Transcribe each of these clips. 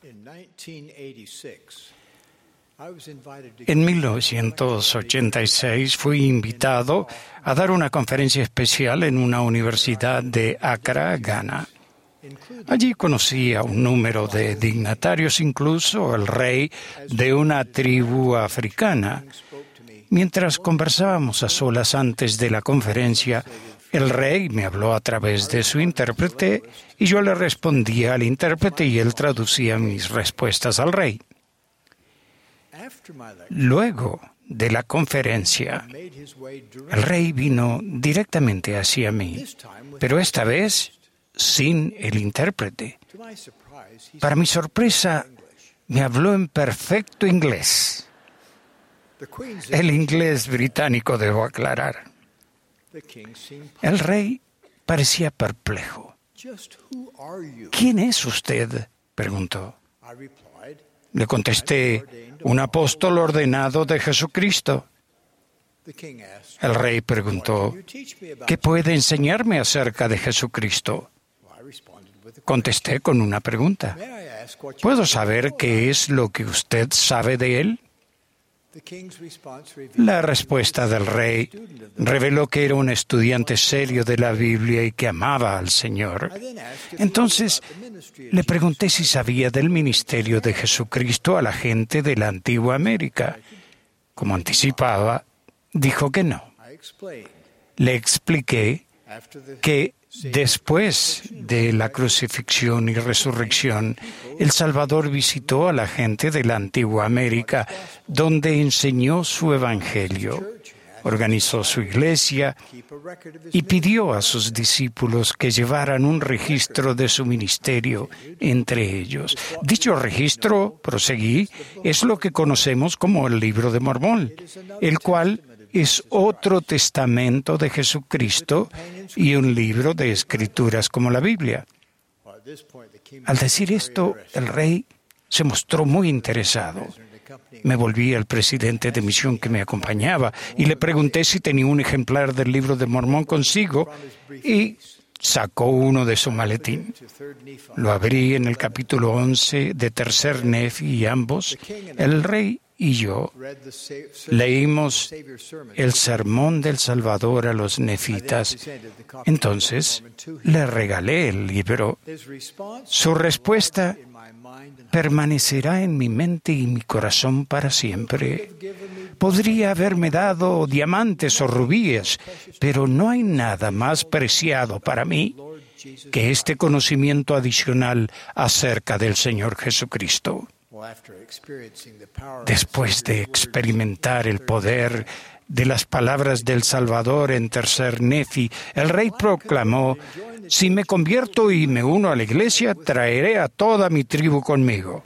En 1986 fui invitado a dar una conferencia especial en una universidad de Accra, Ghana. Allí conocí a un número de dignatarios, incluso el rey de una tribu africana. Mientras conversábamos a solas antes de la conferencia, el rey me habló a través de su intérprete y yo le respondía al intérprete y él traducía mis respuestas al rey. Luego de la conferencia, el rey vino directamente hacia mí, pero esta vez sin el intérprete. Para mi sorpresa, me habló en perfecto inglés. El inglés británico, debo aclarar. El rey parecía perplejo. ¿Quién es usted?, preguntó. Le contesté, un apóstol ordenado de Jesucristo. El rey preguntó, ¿qué puede enseñarme acerca de Jesucristo? Contesté con una pregunta. ¿Puedo saber qué es lo que usted sabe de él? La respuesta del rey reveló que era un estudiante serio de la Biblia y que amaba al Señor. Entonces, le pregunté si sabía del ministerio de Jesucristo a la gente de la antigua América. Como anticipaba, dijo que no. Le expliqué que después de la crucifixión y resurrección, el Salvador visitó a la gente de la antigua América, donde enseñó su evangelio, organizó su iglesia y pidió a sus discípulos que llevaran un registro de su ministerio entre ellos. Dicho registro, proseguí, es lo que conocemos como el Libro de Mormón, el cual es otro testamento de Jesucristo y un libro de escrituras como la Biblia. Al decir esto, el rey se mostró muy interesado. Me volví al presidente de misión que me acompañaba y le pregunté si tenía un ejemplar del Libro de Mormón consigo y sacó uno de su maletín. Lo abrí en el capítulo 11 de Tercer Nefi y ambos, el rey y yo, leímos el sermón del Salvador a los nefitas. Entonces, le regalé el libro. Su respuesta permanecerá en mi mente y mi corazón para siempre. Podría haberme dado diamantes o rubíes, pero no hay nada más preciado para mí que este conocimiento adicional acerca del Señor Jesucristo. Después de experimentar el poder de las palabras del Salvador en Tercer Nefi, el rey proclamó, si me convierto y me uno a la iglesia, traeré a toda mi tribu conmigo.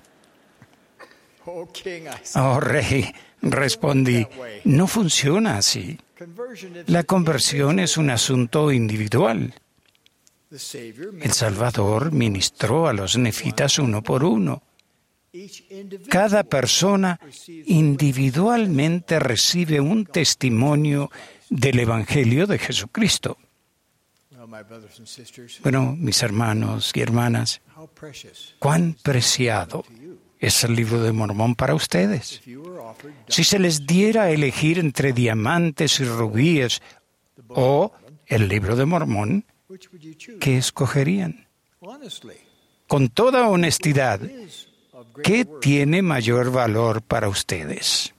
Oh, rey, respondí, no funciona así. La conversión es un asunto individual. El Salvador ministró a los nefitas uno por uno. Cada persona individualmente recibe un testimonio del Evangelio de Jesucristo. Bueno, mis hermanos y hermanas, cuán preciado es el Libro de Mormón para ustedes. Si se les diera a elegir entre diamantes y rubíes o el Libro de Mormón, ¿qué escogerían? Con toda honestidad, ¿qué tiene mayor valor para ustedes?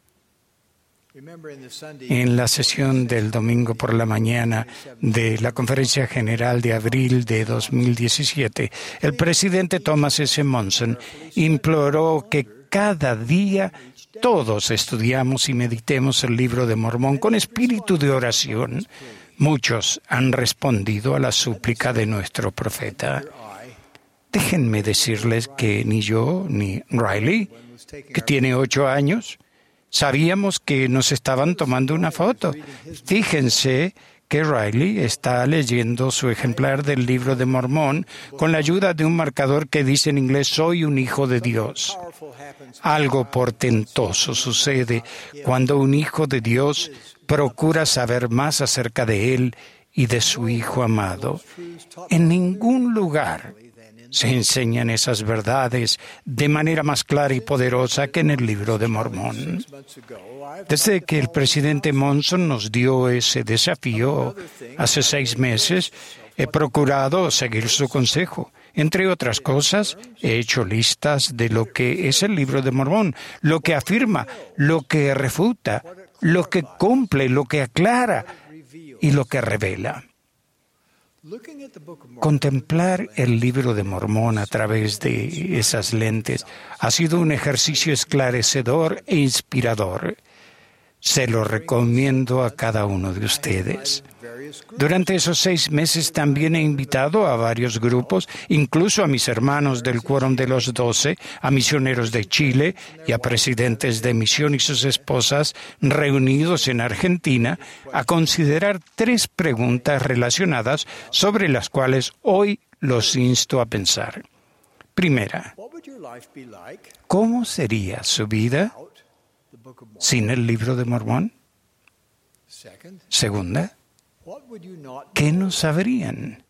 En la sesión del domingo por la mañana de la Conferencia General de abril de 2017, el presidente Thomas S. Monson imploró que cada día todos estudiamos y meditemos el Libro de Mormón con espíritu de oración. Muchos han respondido a la súplica de nuestro profeta. Déjenme decirles que ni yo ni Riley, que tiene 8 años, sabíamos que nos estaban tomando una foto. Fíjense que Riley está leyendo su ejemplar del Libro de Mormón con la ayuda de un marcador que dice en inglés, soy un hijo de Dios. Algo portentoso sucede cuando un hijo de Dios procura saber más acerca de él y de su Hijo amado. En ningún lugar se enseñan esas verdades de manera más clara y poderosa que en el Libro de Mormón. Desde que el presidente Monson nos dio ese desafío hace 6 meses, he procurado seguir su consejo. Entre otras cosas, he hecho listas de lo que es el Libro de Mormón, lo que afirma, lo que refuta, lo que cumple, lo que aclara y lo que revela. Contemplar el Libro de Mormón a través de esas lentes ha sido un ejercicio esclarecedor e inspirador. Se lo recomiendo a cada uno de ustedes. Durante esos 6 meses también he invitado a varios grupos, incluso a mis hermanos del Quórum de los 12, a misioneros de Chile y a presidentes de misión y sus esposas reunidos en Argentina, a considerar 3 preguntas relacionadas sobre las cuales hoy los insto a pensar. Primera, ¿cómo sería su vida sin el Libro de Mormón? Segunda, ¿qué no sabrían?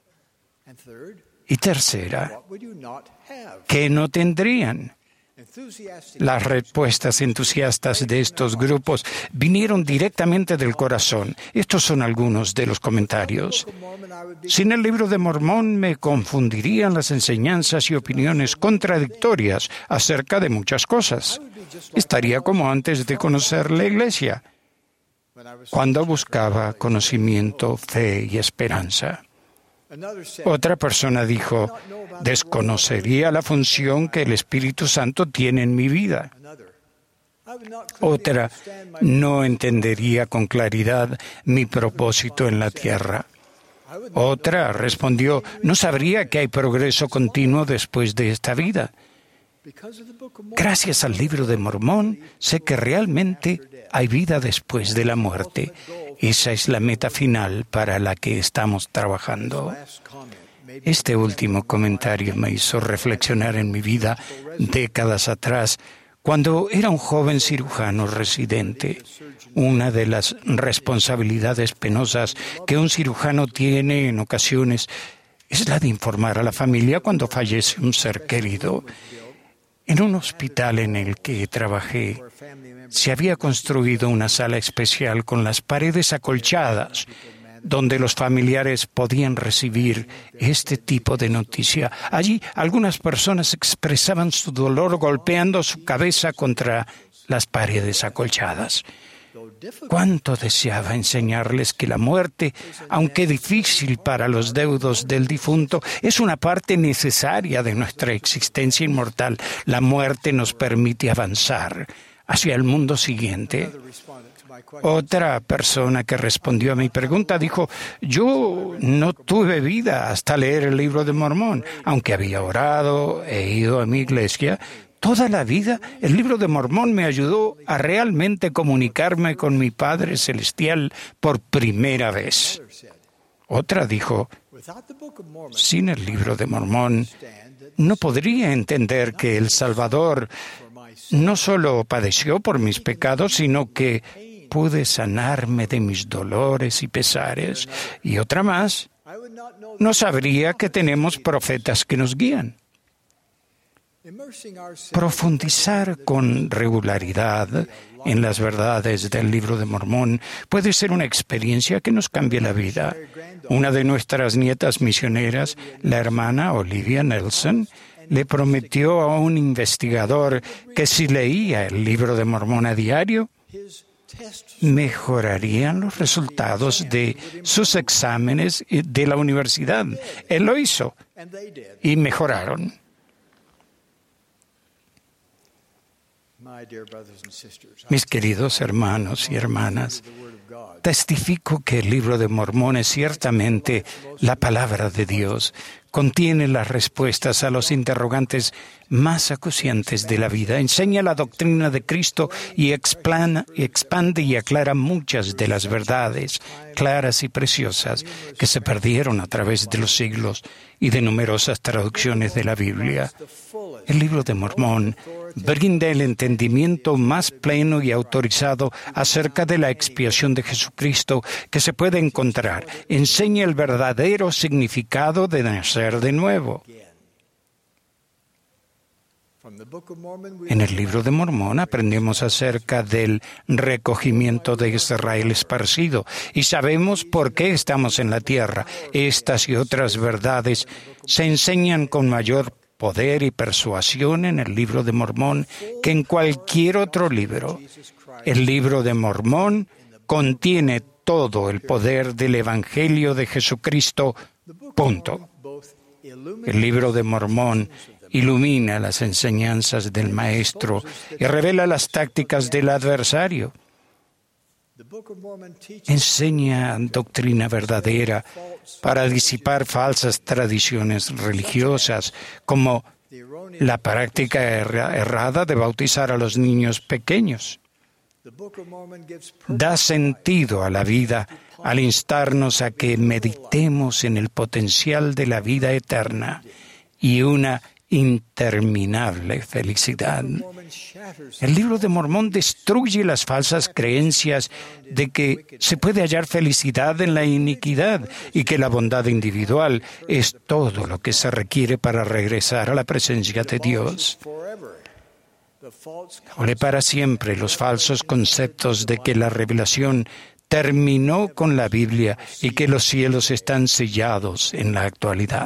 Y tercera, ¿qué no tendrían? Las respuestas entusiastas de estos grupos vinieron directamente del corazón. Estos son algunos de los comentarios. Sin el Libro de Mormón me confundirían las enseñanzas y opiniones contradictorias acerca de muchas cosas. Estaría como antes de conocer la Iglesia, cuando buscaba conocimiento, fe y esperanza. Otra persona dijo, desconocería la función que el Espíritu Santo tiene en mi vida. Otra, no entendería con claridad mi propósito en la tierra. Otra respondió, no sabría que hay progreso continuo después de esta vida. Gracias al Libro de Mormón, sé que realmente hay vida después de la muerte. Esa es la meta final para la que estamos trabajando. Este último comentario me hizo reflexionar en mi vida décadas atrás, cuando era un joven cirujano residente. Una de las responsabilidades penosas que un cirujano tiene en ocasiones es la de informar a la familia cuando fallece un ser querido. En un hospital en el que trabajé, se había construido una sala especial con las paredes acolchadas, donde los familiares podían recibir este tipo de noticia. Allí, algunas personas expresaban su dolor golpeando su cabeza contra las paredes acolchadas. Cuánto deseaba enseñarles que la muerte, aunque difícil para los deudos del difunto, es una parte necesaria de nuestra existencia inmortal. La muerte nos permite avanzar hacia el mundo siguiente. Otra persona que respondió a mi pregunta dijo, yo no tuve vida hasta leer el Libro de Mormón, aunque había orado e ido a mi iglesia. Toda la vida, el Libro de Mormón me ayudó a realmente comunicarme con mi Padre Celestial por primera vez. Otra dijo, sin el Libro de Mormón, no podría entender que el Salvador no solo padeció por mis pecados, sino que pude sanarme de mis dolores y pesares. Y otra más, no sabría que tenemos profetas que nos guían. Profundizar con regularidad en las verdades del Libro de Mormón puede ser una experiencia que nos cambie la vida. Una de nuestras nietas misioneras, la hermana Olivia Nelson, le prometió a un investigador que si leía el Libro de Mormón a diario, mejorarían los resultados de sus exámenes de la universidad. Él lo hizo y mejoraron. Mis queridos hermanos y hermanas, testifico que el Libro de Mormón es ciertamente la palabra de Dios. Contiene las respuestas a los interrogantes más acuciantes de la vida. Enseña la doctrina de Cristo y expande y aclara muchas de las verdades claras y preciosas que se perdieron a través de los siglos y de numerosas traducciones de la Biblia. El Libro de Mormón brinda el entendimiento más pleno y autorizado acerca de la expiación de Jesucristo que se puede encontrar. Enseña el verdadero significado de nacer de nuevo. En el libro de Mormón aprendemos acerca del recogimiento de Israel esparcido y sabemos por qué estamos en la tierra. Estas y otras verdades se enseñan con mayor poder y persuasión en el libro de Mormón que en cualquier otro libro. El libro de Mormón contiene todo el poder del Evangelio de Jesucristo. Punto. El libro de Mormón ilumina las enseñanzas del Maestro y revela las tácticas del adversario. Enseña doctrina verdadera para disipar falsas tradiciones religiosas, como la práctica errada de bautizar a los niños pequeños. Da sentido a la vida al instarnos a que meditemos en el potencial de la vida eterna y una interminable felicidad. El libro de Mormón destruye las falsas creencias de que se puede hallar felicidad en la iniquidad y que la bondad individual es todo lo que se requiere para regresar a la presencia de Dios. Abole para siempre los falsos conceptos de que la revelación terminó con la Biblia y que los cielos están sellados en la actualidad.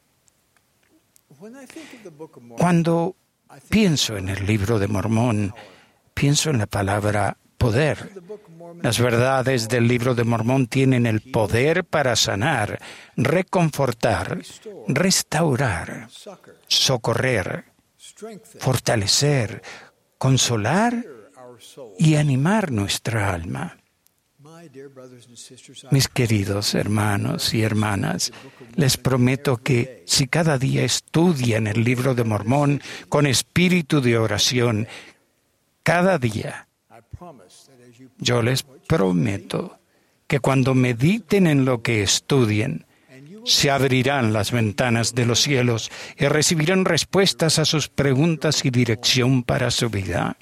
Cuando pienso en el libro de Mormón, pienso en la palabra poder. Las verdades del libro de Mormón tienen el poder para sanar, reconfortar, restaurar, socorrer, fortalecer, consolar y animar nuestra alma. Mis queridos hermanos y hermanas, les prometo que si cada día estudian el libro de Mormón con espíritu de oración, cada día, yo les prometo que cuando mediten en lo que estudien, se abrirán las ventanas de los cielos y recibirán respuestas a sus preguntas y dirección para su vida.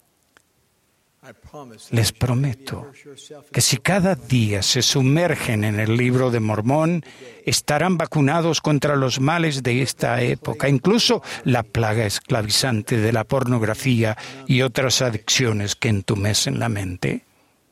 Les prometo que si cada día se sumergen en el libro de Mormón, estarán vacunados contra los males de esta época, incluso la plaga esclavizante de la pornografía y otras adicciones que entumecen la mente.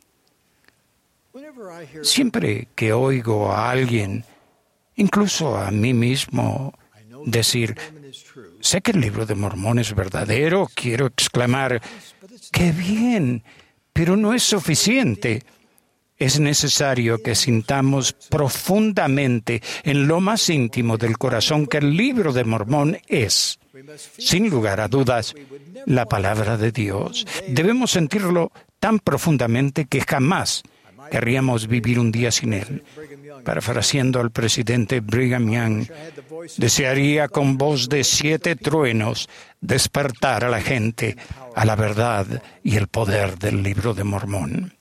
Siempre que oigo a alguien, incluso a mí mismo, decir, sé que el libro de Mormón es verdadero, quiero exclamar, ¡qué bien! Pero no es suficiente. Es necesario que sintamos profundamente en lo más íntimo del corazón que el libro de Mormón es, sin lugar a dudas, la palabra de Dios. Debemos sentirlo tan profundamente que jamás querríamos vivir un día sin él. Parafraseando al presidente Brigham Young, desearía con voz de 7 truenos despertar a la gente a la verdad y el poder del libro de Mormón.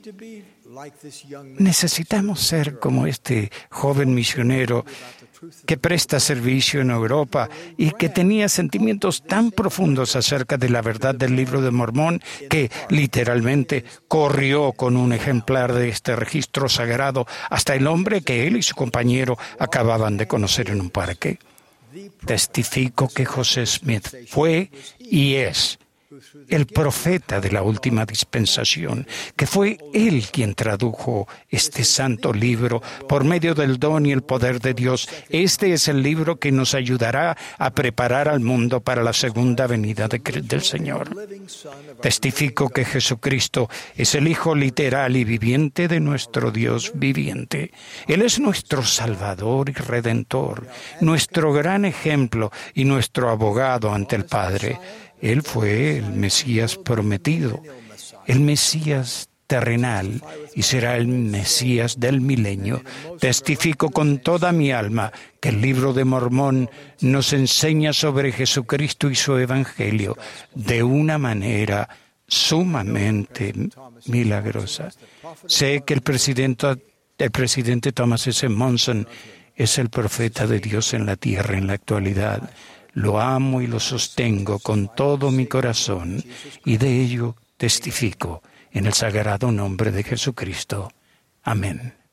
Necesitamos ser como este joven misionero que presta servicio en Europa y que tenía sentimientos tan profundos acerca de la verdad del libro de Mormón que literalmente corrió con un ejemplar de este registro sagrado hasta el hombre que él y su compañero acababan de conocer en un parque. Testifico que José Smith fue y es el profeta de la última dispensación, que fue él quien tradujo este santo libro por medio del don y el poder de Dios. Este es el libro que nos ayudará a preparar al mundo para la segunda venida del Señor. Testifico que Jesucristo es el Hijo literal y viviente de nuestro Dios viviente. Él es nuestro Salvador y Redentor, nuestro gran ejemplo y nuestro abogado ante el Padre. Él fue el Mesías prometido, el Mesías terrenal y será el Mesías del milenio. Testifico con toda mi alma que el libro de Mormón nos enseña sobre Jesucristo y su Evangelio de una manera sumamente milagrosa. Sé que el presidente Thomas S. Monson es el profeta de Dios en la tierra en la actualidad. Lo amo y lo sostengo con todo mi corazón y de ello testifico en el sagrado nombre de Jesucristo. Amén.